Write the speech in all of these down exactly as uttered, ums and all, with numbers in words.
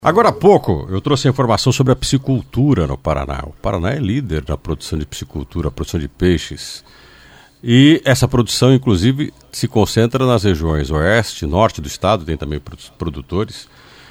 Agora há pouco eu trouxe a informação sobre a piscicultura no Paraná. O Paraná é líder na produção de piscicultura, produção de peixes. E essa produção, inclusive, se concentra nas regiões oeste e norte do estado, tem também produtores.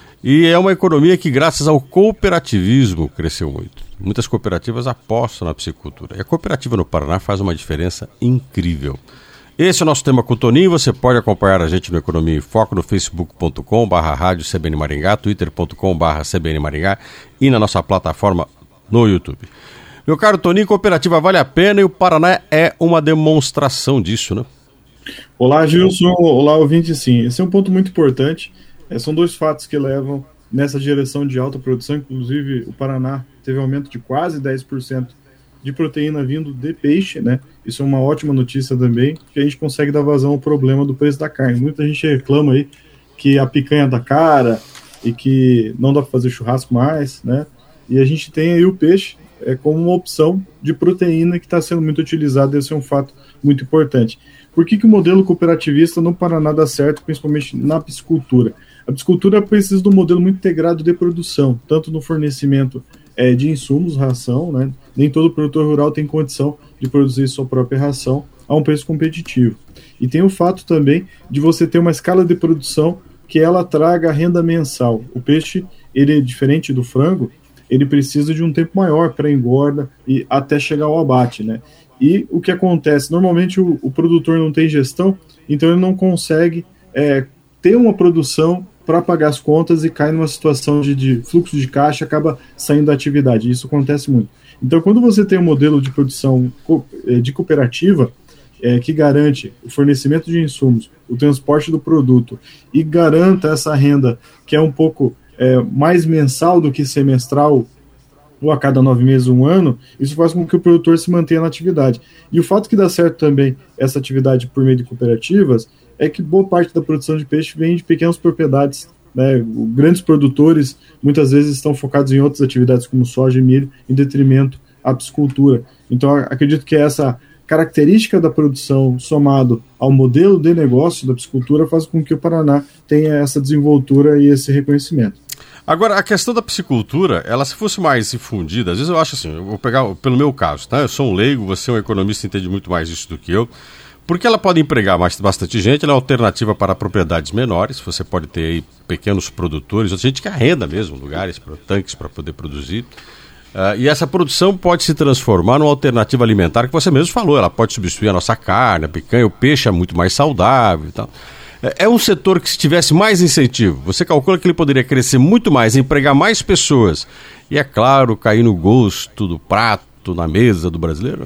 E é uma economia que, graças ao cooperativismo, cresceu muito. Muitas cooperativas apostam na piscicultura. E a cooperativa no Paraná faz uma diferença incrível. Esse é o nosso tema com o Toninho. Você pode acompanhar a gente no Economia em Foco, no facebook ponto com barra rádio C B N Maringá, twitter ponto com barra C B N Maringá e na nossa plataforma no YouTube. Meu caro Toninho, cooperativa vale a pena e o Paraná é uma demonstração disso, né? Olá, Gilson. Olá, ouvinte. Sim, esse é um ponto muito importante. É, são dois fatos que levam nessa direção de alta produção. Inclusive, o Paraná teve um aumento de quase dez por cento de proteína vindo de peixe, né? Isso é uma ótima notícia também, que a gente consegue dar vazão ao problema do preço da carne. Muita gente reclama aí que a picanha dá cara e que não dá para fazer churrasco mais, né? E a gente tem aí o peixe é, como uma opção de proteína que está sendo muito utilizado. Esse é um fato muito importante. Por que que o modelo cooperativista no Paraná dá certo, principalmente na piscicultura? A piscicultura precisa de um modelo muito integrado de produção, tanto no fornecimento é, de insumos, ração, né? Nem todo produtor rural tem condição de produzir sua própria ração a um preço competitivo. E tem o fato também de você ter uma escala de produção que ela traga renda mensal. O peixe, ele é diferente do frango, ele precisa de um tempo maior para engorda e até chegar ao abate, né? E o que acontece? Normalmente o, o produtor não tem gestão, então ele não consegue é, ter uma produção para pagar as contas e cai numa situação de, de fluxo de caixa, acaba saindo da atividade. Isso acontece muito. Então, quando você tem um modelo de produção de cooperativa, é, que garante o fornecimento de insumos, o transporte do produto e garanta essa renda que é um pouco é, mais mensal do que semestral ou a cada nove meses, um ano, isso faz com que o produtor se mantenha na atividade. E o fato que dá certo também essa atividade por meio de cooperativas é que boa parte da produção de peixe vem de pequenas propriedades, né? Grandes produtores muitas vezes estão focados em outras atividades como soja e milho, em detrimento à piscicultura. Então, acredito que essa característica da produção somado ao modelo de negócio da piscicultura faz com que o Paraná tenha essa desenvoltura e esse reconhecimento. Agora, a questão da piscicultura, ela se fosse mais difundida, às vezes eu acho assim, eu vou pegar pelo meu caso, tá? Eu sou um leigo, você é um economista, entende muito mais disso do que eu, porque ela pode empregar mais, bastante gente, ela é alternativa para propriedades menores, você pode ter aí pequenos produtores, gente que arrenda mesmo lugares, para tanques para poder produzir, uh, e essa produção pode se transformar numa alternativa alimentar, que você mesmo falou, ela pode substituir a nossa carne, a picanha, o peixe é muito mais saudável e tal. É um setor que, se tivesse mais incentivo, você calcula que ele poderia crescer muito mais, empregar mais pessoas e, é claro, cair no gosto do prato, na mesa do brasileiro?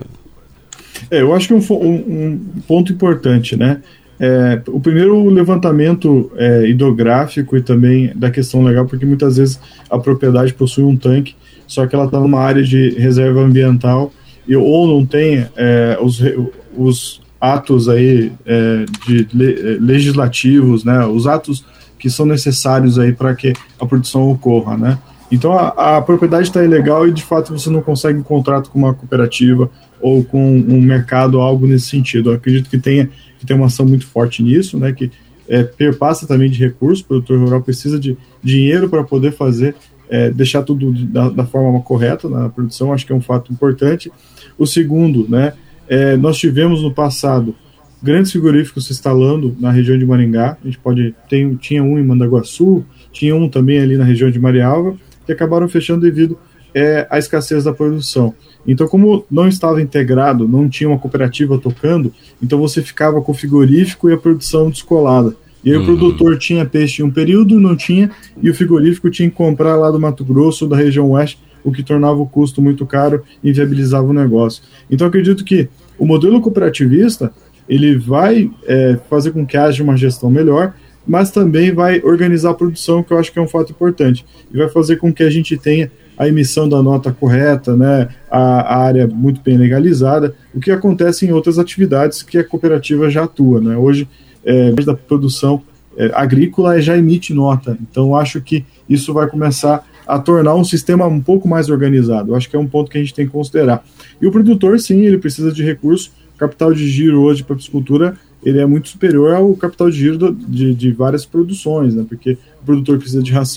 É, eu acho que é um, um, um ponto importante, né? É, o primeiro levantamento é, hidrográfico e também da questão legal, porque muitas vezes a propriedade possui um tanque, só que ela está numa área de reserva ambiental e, ou não tem é, os, os atos aí, é, de le, legislativos, né, os atos que são necessários aí para que a produção ocorra, né? Então a, a propriedade está ilegal e de fato você não consegue um contrato com uma cooperativa ou com um mercado, algo nesse sentido. Eu acredito que tenha que ter uma ação muito forte nisso, né, que é, perpassa também de recursos. O produtor rural precisa de dinheiro para poder fazer, é, deixar tudo da, da forma correta na produção. Acho que é um fato importante. O segundo, né, É, nós tivemos no passado grandes frigoríficos se instalando na região de Maringá. A gente pode tem, tinha um em Mandaguaçu, tinha um também ali na região de Marialva, que acabaram fechando devido é, à escassez da produção. Então, como não estava integrado, não tinha uma cooperativa tocando, então você ficava com o frigorífico e a produção descolada. E aí uhum. o produtor tinha peixe em um período, não tinha, e o frigorífico tinha que comprar lá do Mato Grosso, da região oeste, o que tornava o custo muito caro e inviabilizava o negócio. Então, acredito que o modelo cooperativista, ele vai é, fazer com que haja uma gestão melhor, mas também vai organizar a produção, que eu acho que é um fato importante, e vai fazer com que a gente tenha a emissão da nota correta, né, a, a área muito bem legalizada, o que acontece em outras atividades que a cooperativa já atua, né? Hoje, é, da produção é, agrícola já emite nota, então acho que isso vai começar a tornar um sistema um pouco mais organizado. Eu acho que é um ponto que a gente tem que considerar. E o produtor, sim, ele precisa de recurso. O capital de giro hoje para a piscicultura, ele é muito superior ao capital de giro do, de, de várias produções, né? Porque o produtor precisa de ração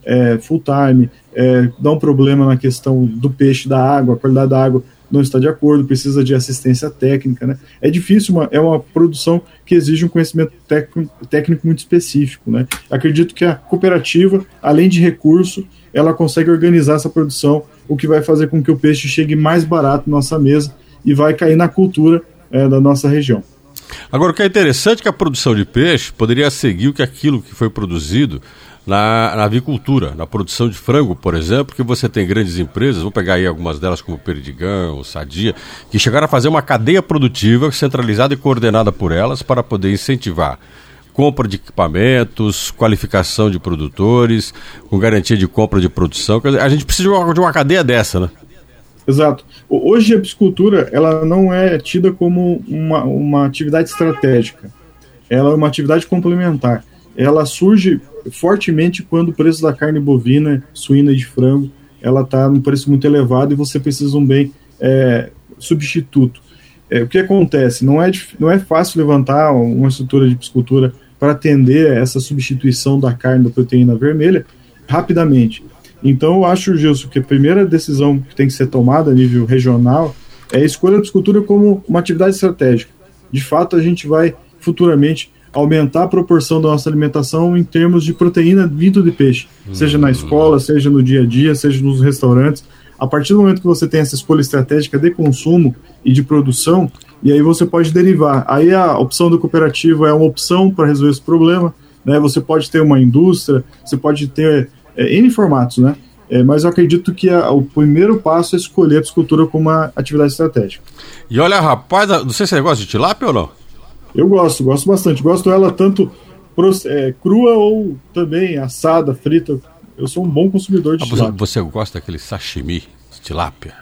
é, full time, é, dá um problema na questão do peixe, da água, a qualidade da água não está de acordo, precisa de assistência técnica, né? É difícil, uma, é uma produção que exige um conhecimento técnico, técnico muito específico, né? Acredito que a cooperativa, além de recurso, ela consegue organizar essa produção, o que vai fazer com que o peixe chegue mais barato na nossa mesa e vai cair na cultura é, da nossa região. Agora, o que é interessante é que a produção de peixe poderia seguir o que aquilo que foi produzido na, na avicultura, na produção de frango, por exemplo, que você tem grandes empresas, vou pegar aí algumas delas como Perdigão, Sadia, que chegaram a fazer uma cadeia produtiva centralizada e coordenada por elas para poder incentivar compra de equipamentos, qualificação de produtores, com garantia de compra de produção. Quer dizer, a gente precisa de uma, de uma cadeia dessa, né? Exato. Hoje a piscicultura, ela não é tida como uma, uma atividade estratégica. Ela é uma atividade complementar. Ela surge fortemente quando o preço da carne bovina, suína e de frango, ela está num preço muito elevado e você precisa de um bem é, substituto. É, o que acontece? Não é, não é fácil levantar uma estrutura de piscicultura para atender essa substituição da carne da proteína vermelha rapidamente. Então eu acho, Gilson, que a primeira decisão que tem que ser tomada a nível regional é a escolha da piscicultura como uma atividade estratégica. De fato, a gente vai futuramente aumentar a proporção da nossa alimentação em termos de proteína vindo de peixe, uhum. seja na escola, seja no dia a dia, seja nos restaurantes. A partir do momento que você tem essa escolha estratégica de consumo e de produção, e aí você pode derivar. Aí a opção do cooperativo é uma opção para resolver esse problema, né? Você pode ter uma indústria, você pode ter é, N formatos, né? É, mas eu acredito que a, o primeiro passo é escolher a piscicultura como uma atividade estratégica. E olha, rapaz, não sei se você gosta de tilápia ou não? Eu gosto, gosto bastante. Gosto dela tanto é, crua ou também assada, frita. Eu sou um bom consumidor de ah, tilápia. Você gosta daquele sashimi de tilápia?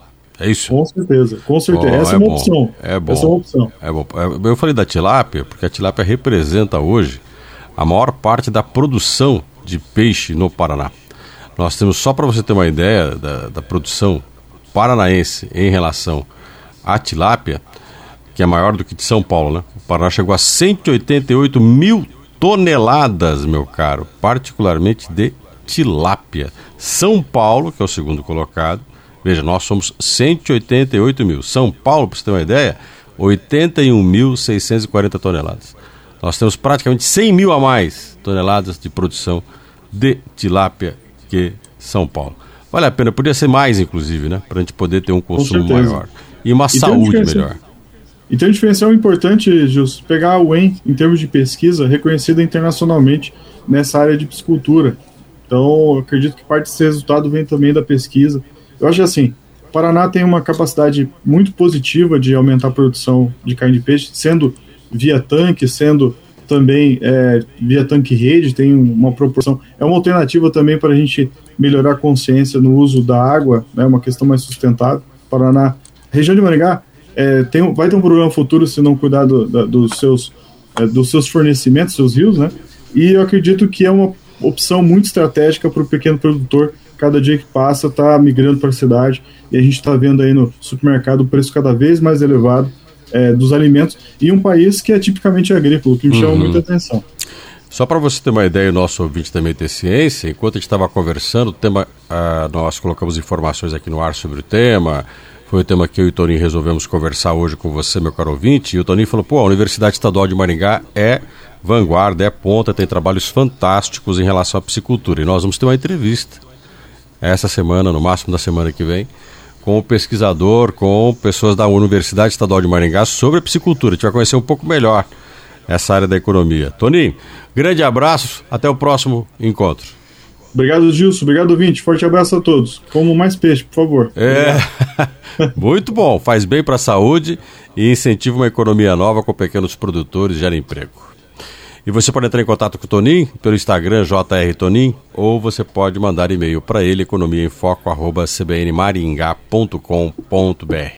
É isso? Com certeza, com certeza. Oh, Essa é, é uma bom, opção. É bom. Essa é uma opção. É bom. Eu falei da tilápia porque a tilápia representa hoje a maior parte da produção de peixe no Paraná. Nós temos, só para você ter uma ideia da, da produção paranaense em relação à tilápia, que é maior do que de São Paulo, né? O Paraná chegou a cento e oitenta e oito mil toneladas, meu caro, particularmente de tilápia. São Paulo, que é o segundo colocado, veja, nós somos cento e oitenta e oito mil. São Paulo, para você ter uma ideia, oitenta e um mil seiscentos e quarenta toneladas. Nós temos praticamente cem mil a mais toneladas de produção de tilápia que São Paulo. Vale a pena, podia ser mais, inclusive, né? Para a gente poder ter um consumo maior. E uma e saúde um melhor. E tem um diferencial importante, Gilson, pegar a U E M, em termos de pesquisa, reconhecida internacionalmente nessa área de piscicultura. Então, eu acredito que parte desse resultado vem também da pesquisa. Eu acho assim, o Paraná tem uma capacidade muito positiva de aumentar a produção de carne de peixe, sendo via tanque, sendo também é, via tanque-rede, tem uma proporção. É uma alternativa também para a gente melhorar a consciência no uso da água, né, uma questão mais sustentável. Paraná, região de Maringá, É, tem, vai ter um problema futuro se não cuidar do, da, dos, seus, é, dos seus fornecimentos, seus rios, né? E eu acredito que é uma opção muito estratégica para o pequeno produtor. Cada dia que passa está migrando para a cidade e a gente está vendo aí no supermercado o preço cada vez mais elevado é, dos alimentos, e um país que é tipicamente agrícola, que me chama uhum. muita atenção. Só para você ter uma ideia, o nosso ouvinte também ter ciência, enquanto a gente estava conversando, o tema, ah, nós colocamos informações aqui no ar sobre o tema. Foi o tema que eu e o Toninho resolvemos conversar hoje com você, meu caro ouvinte. E o Toninho falou, pô, a Universidade Estadual de Maringá é vanguarda, é ponta, tem trabalhos fantásticos em relação à piscicultura. E nós vamos ter uma entrevista essa semana, no máximo da semana que vem, com o pesquisador, com pessoas da Universidade Estadual de Maringá sobre a piscicultura. A gente vai conhecer um pouco melhor essa área da economia. Toninho, grande abraço, até o próximo encontro. Obrigado, Gilson. Obrigado, ouvinte. Forte abraço a todos. Como mais peixe, por favor. É, muito bom. Faz bem para a saúde e incentiva uma economia nova com pequenos produtores e gera emprego. E você pode entrar em contato com o Toninho pelo Instagram, J R Toninho, ou você pode mandar e-mail para ele, economia em foco arroba c b n maringá ponto com ponto b r.